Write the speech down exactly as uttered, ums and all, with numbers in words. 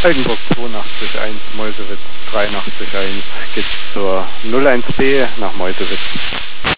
Oldenburg zweiundachtzig eins, Meusewitz dreiundachtzig eins, geht's zur null eins B nach Meusewitz.